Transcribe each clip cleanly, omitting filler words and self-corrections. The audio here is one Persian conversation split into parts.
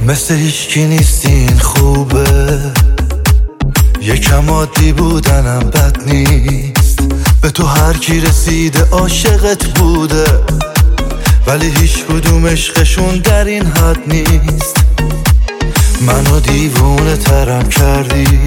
مثل هیچکی نیستین خوبه، یکم عادی بودنم بد نیست. به تو هر کی رسیده عاشقت بوده، ولی هیچ کدوم عشقشون در این حد نیست. منو دیوونه ترم کردی،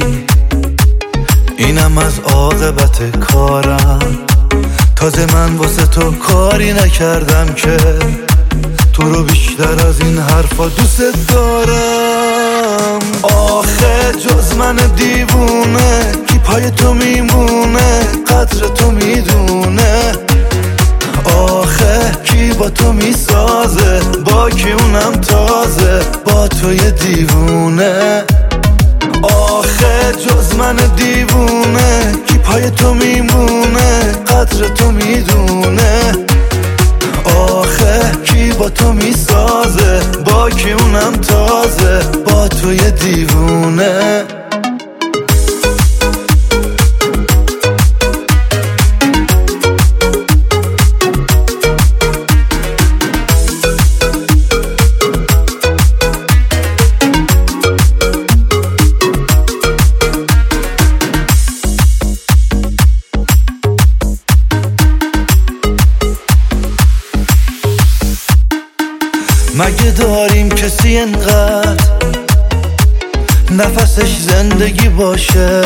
اینم از عاقبت کارم. تازه من واسه تو کاری نکردم که تو رو بیشتر از این حرفا دوست دارم. آخه جز من دیوونه کی پای تو میمونه، قدر تو میدونه. آخه کی با تو میسازه، با کی اونم تازه، با توی دیوونه. آخه جز من دیوونه کی پای تو میمونه، قدر تو میدونه. آخه کی با تو میسازه، با کی اونم تازه، با توی دیوونه. مگه داریم کسی انقدر نفسش زندگی باشه،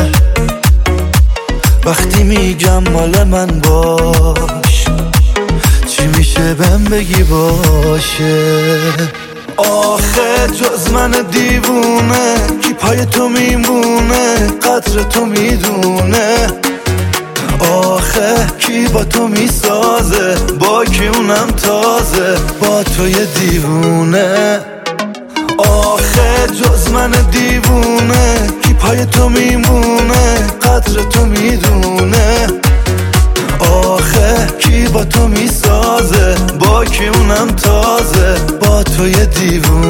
وقتی میگم مال من باش چی میشه بهم بگی باشه. آخه جز من دیوونه کی پای تو میمونه، قدر تو میدونه. آخه کی با تو میسازه، با کی اونم تازه، با توی دیوونه. آخه جز من دیوونه کی پای تو میمونه، قدر تو میدونه. آخه کی با تو میسازه، با کی اونم تازه، با توی دیوونه.